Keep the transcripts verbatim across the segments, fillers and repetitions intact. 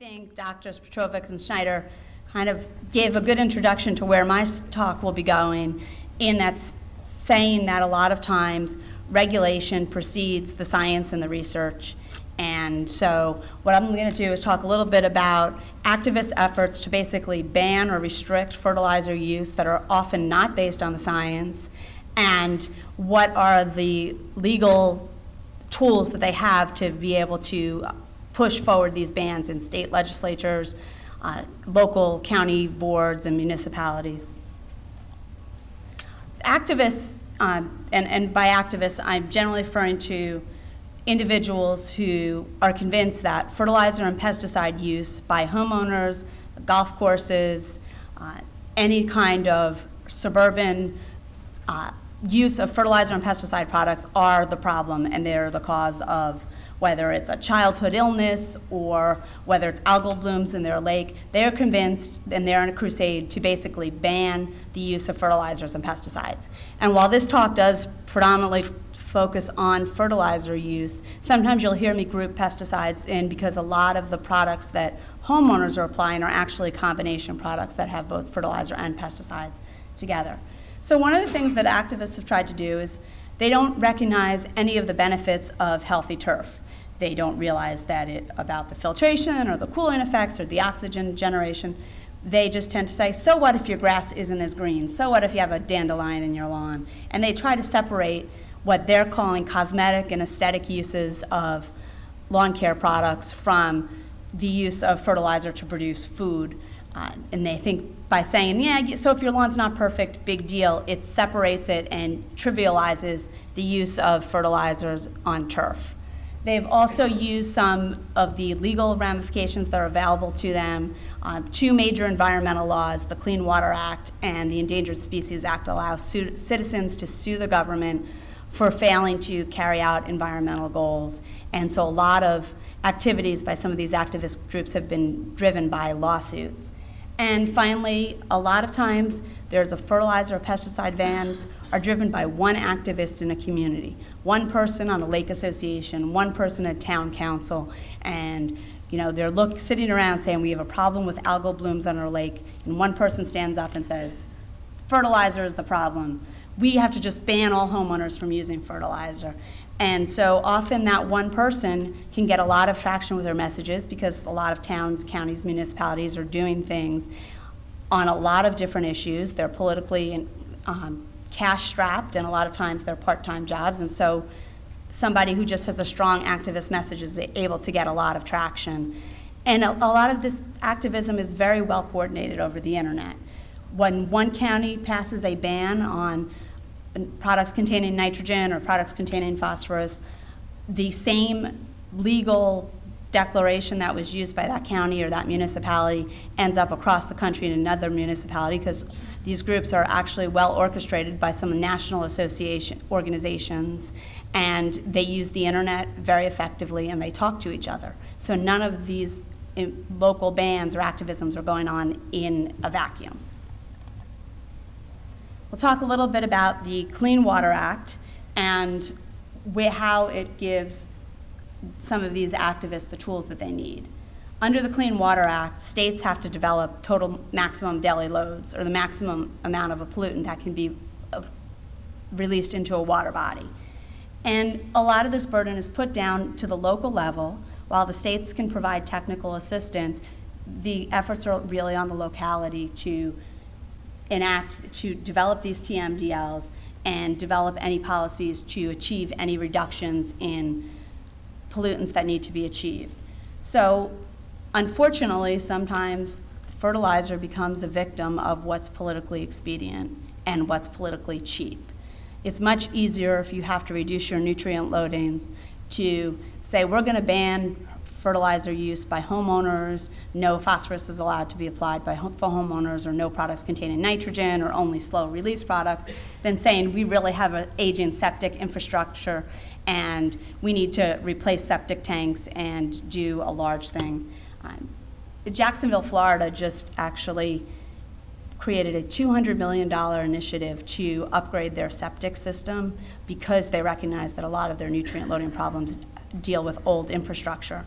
think Doctors Petrovic and Schneider kind of gave a good introduction to where my talk will be going, in that saying that a lot of times regulation precedes the science and the research. And so what I'm going to do is talk a little bit about activist efforts to basically ban or restrict fertilizer use that are often not based on the science, and what are the legal tools that they have to be able to push forward these bans in state legislatures, uh, local county boards, and municipalities. Activists, uh, and, and by activists, I'm generally referring to individuals who are convinced that fertilizer and pesticide use by homeowners, golf courses, uh, any kind of suburban uh, use of fertilizer and pesticide products are the problem, and they're the cause of whether it's a childhood illness or whether it's algal blooms in their lake. They're convinced, and they're in a crusade to basically ban the use of fertilizers and pesticides. And while this talk does predominantly focus on fertilizer use, sometimes you'll hear me group pesticides in because a lot of the products that homeowners are applying are actually combination products that have both fertilizer and pesticides together. So one of the things that activists have tried to do is they don't recognize any of the benefits of healthy turf. They don't realize that it about the filtration or the cooling effects or the oxygen generation. They just tend to say, so what if your grass isn't as green? So what if you have a dandelion in your lawn? And they try to separate what they're calling cosmetic and aesthetic uses of lawn care products from the use of fertilizer to produce food. Uh, and they think by saying, yeah, so if your lawn's not perfect, big deal, it separates it and trivializes the use of fertilizers on turf. They've also used some of the legal ramifications that are available to them. Uh, two major environmental laws, the Clean Water Act and the Endangered Species Act, allow su- citizens to sue the government for failing to carry out environmental goals. And so a lot of activities by some of these activist groups have been driven by lawsuits. And finally, a lot of times there's a fertilizer or pesticide bans are driven by one activist in a community, one person on a lake association, one person at town council, and you know they're look, sitting around saying we have a problem with algal blooms on our lake, and one person stands up and says, fertilizer is the problem. We have to just ban all homeowners from using fertilizer. And so often that one person can get a lot of traction with their messages because a lot of towns, counties, municipalities are doing things on a lot of different issues. They're politically um, cash-strapped, and a lot of times they're part-time jobs. And so somebody who just has a strong activist message is able to get a lot of traction. And a, a lot of this activism is very well coordinated over the internet. When one county passes a ban on products containing nitrogen or products containing phosphorus, the same legal declaration that was used by that county or that municipality ends up across the country in another municipality, because these groups are actually well orchestrated by some national association organizations, and they use the internet very effectively, and they talk to each other. So none of these in, local bans or activisms are going on in a vacuum. We'll talk a little bit about the Clean Water Act and wh- how it gives some of these activists the tools that they need. Under the Clean Water Act, states have to develop total maximum daily loads, or the maximum amount of a pollutant that can be uh, released into a water body. And a lot of this burden is put down to the local level. While the states can provide technical assistance, the efforts are really on the locality to enact, to develop these T M D Ls and develop any policies to achieve any reductions in pollutants that need to be achieved. So unfortunately, sometimes fertilizer becomes a victim of what's politically expedient and what's politically cheap. It's much easier if you have to reduce your nutrient loadings to say we're going to ban fertilizer use by homeowners, no phosphorus is allowed to be applied by home, for homeowners, or no products containing nitrogen, or only slow release products, than saying we really have an aging septic infrastructure and we need to replace septic tanks and do a large thing. Um, Jacksonville, Florida just actually created a two hundred million dollars initiative to upgrade their septic system because they recognize that a lot of their nutrient loading problems deal with old infrastructure.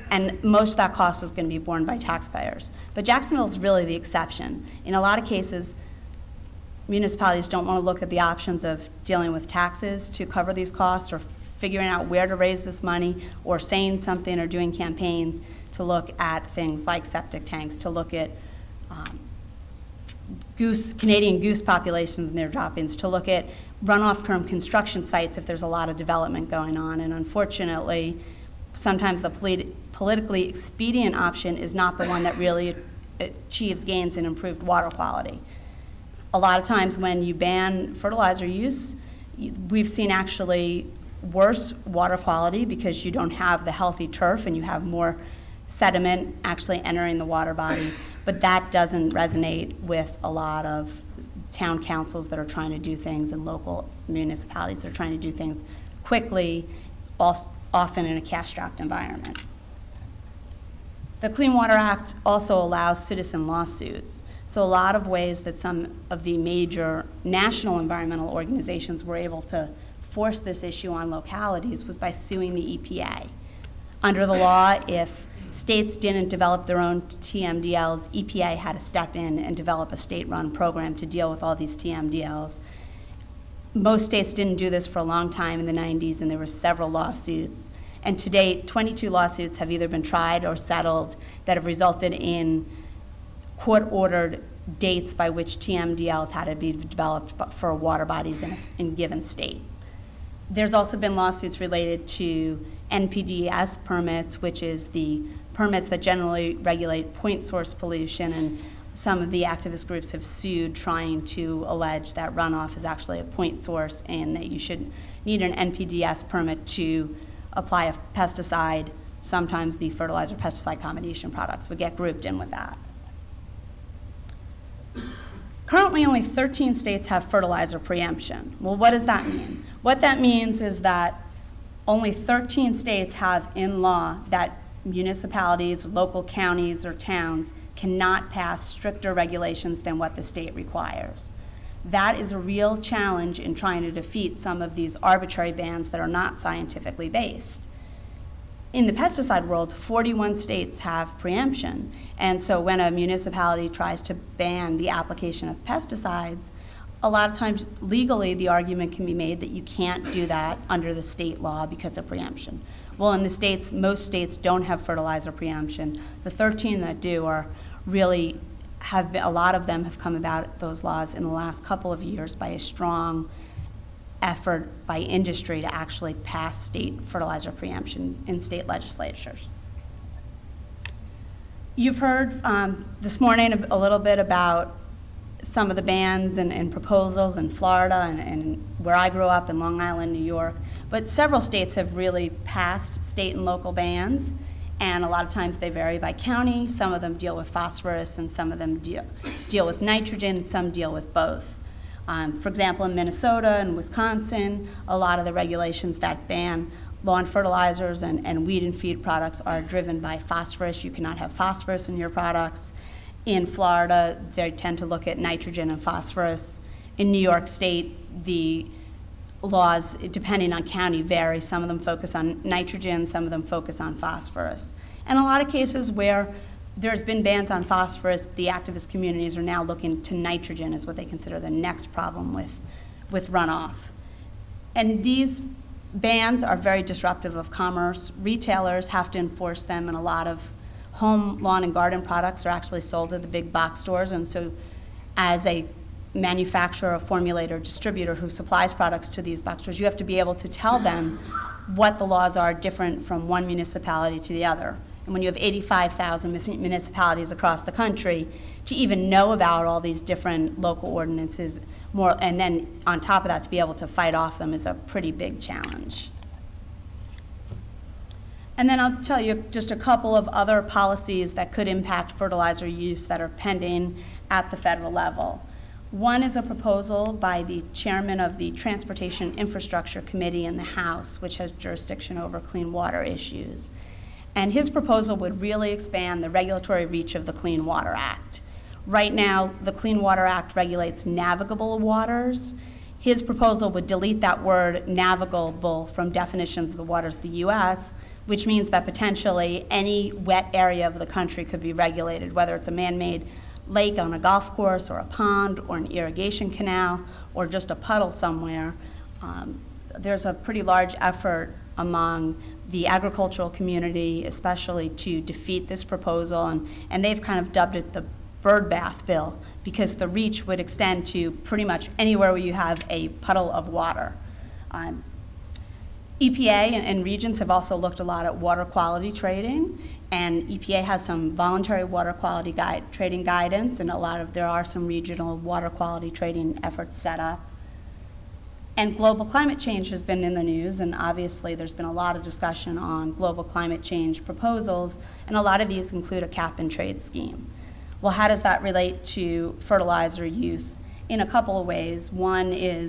and most of that cost is going to be borne by taxpayers. But Jacksonville is really the exception. In a lot of cases, municipalities don't want to look at the options of dealing with taxes to cover these costs, or figuring out where to raise this money, or saying something or doing campaigns to look at things like septic tanks, to look at um, goose, Canadian goose populations and their drop-ins, to look at runoff from construction sites if there's a lot of development going on. And unfortunately, sometimes the polit politically expedient option is not the one that really achieves gains in improved water quality. A lot of times when you ban fertilizer use, we've seen actually worse water quality because you don't have the healthy turf and you have more sediment actually entering the water body. But that doesn't resonate with a lot of town councils that are trying to do things, and local municipalities that are trying to do things quickly, often in a cash-strapped environment. The Clean Water Act also allows citizen lawsuits. So a lot of ways that some of the major national environmental organizations were able to force this issue on localities was by suing the E P A. Under the law, if states didn't develop their own T M D Ls, E P A had to step in and develop a state-run program to deal with all these T M D Ls. Most states didn't do this for a long time in the nineties, and there were several lawsuits. And to date, twenty-two lawsuits have either been tried or settled that have resulted in court-ordered dates by which T M D Ls had to be developed for water bodies in a in given state. There's also been lawsuits related to N P D E S permits, which is the permits that generally regulate point source pollution, and some of the activist groups have sued trying to allege that runoff is actually a point source and that you should need an N P D E S permit to apply a pesticide. Sometimes the fertilizer pesticide combination products would get grouped in with that. Currently, only thirteen states have fertilizer preemption. Well, what does that mean? What that means is that only thirteen states have in law that municipalities, local counties, or towns cannot pass stricter regulations than what the state requires. That is a real challenge in trying to defeat some of these arbitrary bans that are not scientifically based. In the pesticide world, forty-one states have preemption, and so when a municipality tries to ban the application of pesticides, a lot of times legally the argument can be made that you can't do that under the state law because of preemption. Well, in the states, most states don't have fertilizer preemption. The thirteen that do are really have been, a lot of them have come about, those laws, in the last couple of years by a strong effort by industry to actually pass state fertilizer preemption in state legislatures. You've heard um, this morning a, a little bit about some of the bans and, and proposals in Florida and, and where I grew up in Long Island, New York, but several states have really passed state and local bans, and a lot of times they vary by county. Some of them deal with phosphorus and some of them deal, deal with nitrogen, and some deal with both. Um, for example, in Minnesota and Wisconsin, a lot of the regulations that ban lawn fertilizers and, and weed and feed products are driven by phosphorus. You cannot have phosphorus in your products. In Florida, they tend to look at nitrogen and phosphorus. In New York State, the laws, depending on county, vary. Some of them focus on nitrogen, some of them focus on phosphorus. And a lot of cases where there's been bans on phosphorus, the activist communities are now looking to nitrogen as what they consider the next problem with, with runoff. And these bans are very disruptive of commerce. Retailers have to enforce them, and a lot of home, lawn, and garden products are actually sold at the big box stores. And so as a manufacturer, formulator, distributor who supplies products to these box stores, you have to be able to tell them what the laws are different from one municipality to the other. And when you have eighty-five thousand municipalities across the country, to even know about all these different local ordinances, more, and then on top of that to be able to fight off them, is a pretty big challenge. And then I'll tell you just a couple of other policies that could impact fertilizer use that are pending at the federal level. One is a proposal by the chairman of the Transportation Infrastructure Committee in the House, which has jurisdiction over clean water issues. And his proposal would really expand the regulatory reach of the Clean Water Act. Right now, the Clean Water Act regulates navigable waters. His proposal would delete that word navigable from definitions of the waters of the U S, which means that potentially any wet area of the country could be regulated, whether it's a man-made lake on a golf course or a pond or an irrigation canal or just a puddle somewhere. Um, there's a pretty large effort among the agricultural community especially to defeat this proposal, and, and they've kind of dubbed it the bird bath bill because the reach would extend to pretty much anywhere where you have a puddle of water. Um, E P A and, and regions have also looked a lot at water quality trading, and E P A has some voluntary water quality guide, trading guidance, and a lot of there are some regional water quality trading efforts set up. And global climate change has been in the news, and obviously there's been a lot of discussion on global climate change proposals, and a lot of these include a cap and trade scheme. Well, how does that relate to fertilizer use? In a couple of ways. One is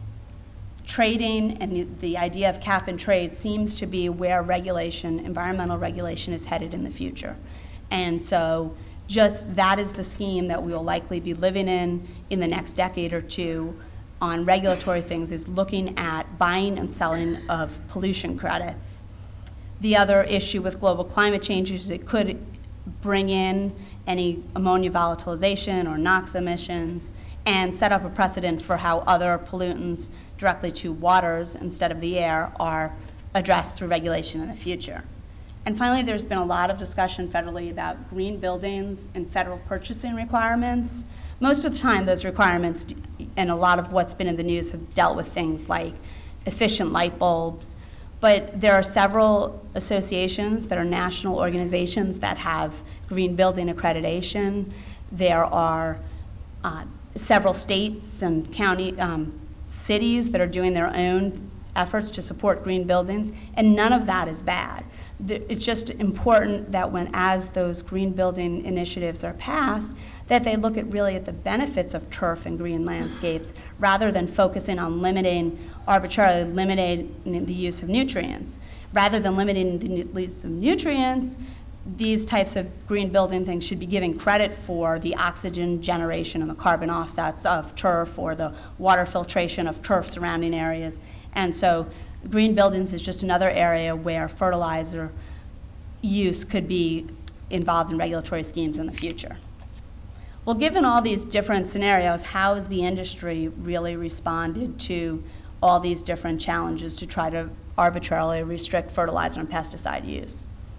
trading, and the, the idea of cap and trade seems to be where regulation, environmental regulation, is headed in the future. And so just that is the scheme that we will likely be living in in the next decade or two on regulatory things, is looking at buying and selling of pollution credits. The other issue with global climate change is it could bring in any ammonia volatilization or NOx emissions and set up a precedent for how other pollutants directly to waters instead of the air are addressed through regulation in the future. And finally, there's been a lot of discussion federally about green buildings and federal purchasing requirements. Most of the time, those requirements and a lot of what's been in the news have dealt with things like efficient light bulbs, but there are several associations that are national organizations that have green building accreditation. There are uh, several states and county um, cities that are doing their own efforts to support green buildings, and none of that is bad. It's just important that when, as those green building initiatives are passed, that they look at really at the benefits of turf and green landscapes rather than focusing on limiting, arbitrarily limiting the use of nutrients. Rather than limiting the use of nutrients, these types of green building things should be given credit for the oxygen generation and the carbon offsets of turf or the water filtration of turf surrounding areas. And so green buildings is just another area where fertilizer use could be involved in regulatory schemes in the future. Well, given all these different scenarios, how has the industry really responded to all these different challenges to try to arbitrarily restrict fertilizer and pesticide use?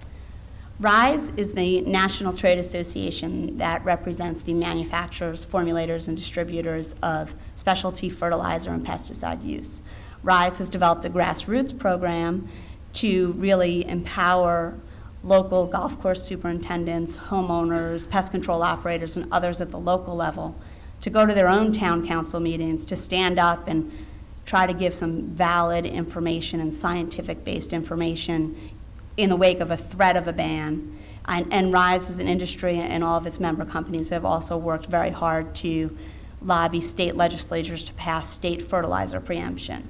RISE is the National Trade Association that represents the manufacturers, formulators, and distributors of specialty fertilizer and pesticide use. RISE has developed a grassroots program to really empower local golf course superintendents, homeowners, pest control operators, and others at the local level to go to their own town council meetings to stand up and try to give some valid information and scientific-based information in the wake of a threat of a ban. And, and RISE as an industry and all of its member companies have also worked very hard to lobby state legislatures to pass state fertilizer preemption.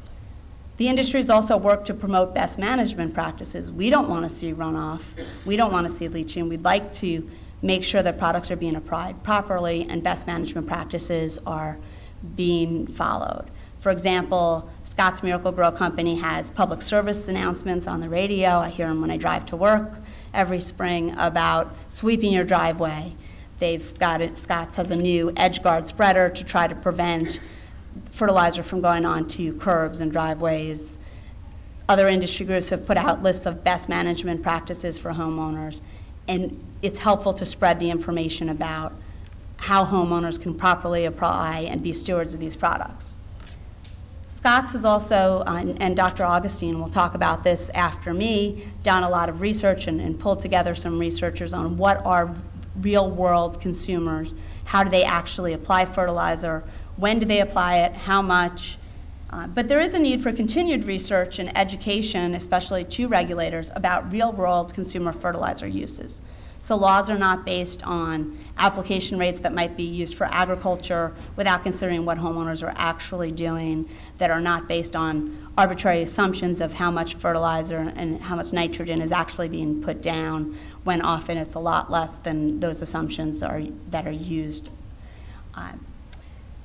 The industry has also worked to promote best management practices. We don't want to see runoff. We don't want to see leaching. We'd like to make sure that products are being applied properly and best management practices are being followed. For example, Scott's Miracle-Gro Company has public service announcements on the radio. I hear them when I drive to work every spring about sweeping your driveway. They've got it, Scott's has a new EdgeGuard spreader to try to prevent fertilizer from going onto curbs and driveways. Other industry groups have put out lists of best management practices for homeowners, and it's helpful to spread the information about how homeowners can properly apply and be stewards of these products. Scotts has also, uh, and, and Doctor Augustine will talk about this after me, done a lot of research and, and pulled together some researchers on what are real-world consumers, how do they actually apply fertilizer, when do they apply it, how much. Uh, but there is a need for continued research and education, especially to regulators, about real-world consumer fertilizer uses. So laws are not based on application rates that might be used for agriculture without considering what homeowners are actually doing, that are not based on arbitrary assumptions of how much fertilizer and how much nitrogen is actually being put down, when often it's a lot less than those assumptions are, that are used. Uh,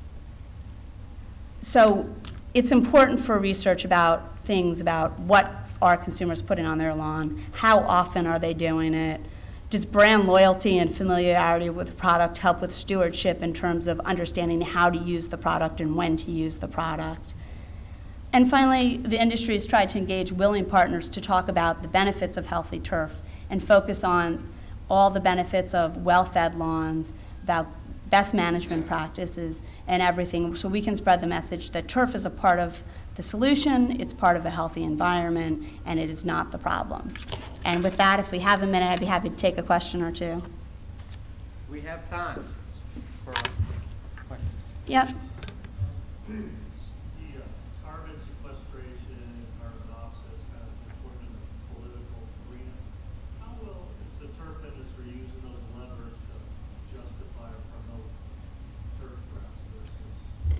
so it's important for research about things about what are consumers putting on their lawn? How often are they doing it? Does brand loyalty and familiarity with the product help with stewardship in terms of understanding how to use the product and when to use the product? And finally, the industry has tried to engage willing partners to talk about the benefits of healthy turf and focus on all the benefits of well-fed lawns, about best management practices, and everything, so we can spread the message that turf is a part of the solution, it's part of a healthy environment, and it is not the problem. And with that, if we have a minute, I'd be happy to take a question or two. We have time for questions. Yep. The uh, carbon sequestration and carbon offsets kind of important in the political arena. How well is the turf industry using those levers to justify or promote turf grass versus?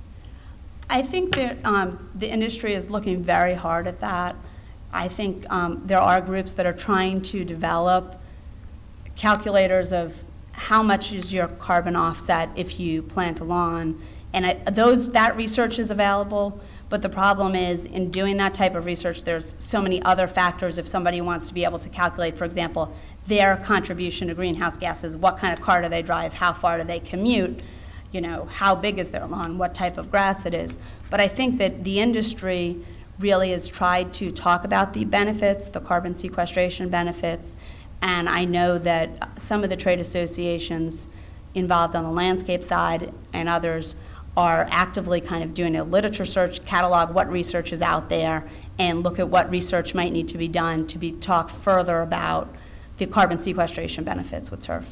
I think that um, the industry is looking very hard at that. I think um, there are groups that are trying to develop calculators of how much is your carbon offset if you plant a lawn, and I, those that research is available. But the problem is, in doing that type of research, there's so many other factors. If somebody wants to be able to calculate, for example, their contribution to greenhouse gases, what kind of car do they drive, how far do they commute, you know, how big is their lawn, what type of grass it is. But I think that the industry really has tried to talk about the benefits, the carbon sequestration benefits, and I know that some of the trade associations involved on the landscape side and others are actively kind of doing a literature search, catalog what research is out there, and look at what research might need to be done to be talked further about the carbon sequestration benefits with turf.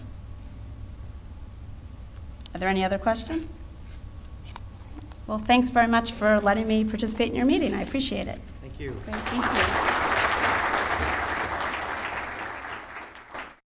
Are there any other questions? Well, thanks very much for letting me participate in your meeting. I appreciate it. Thank you. Great, thank you.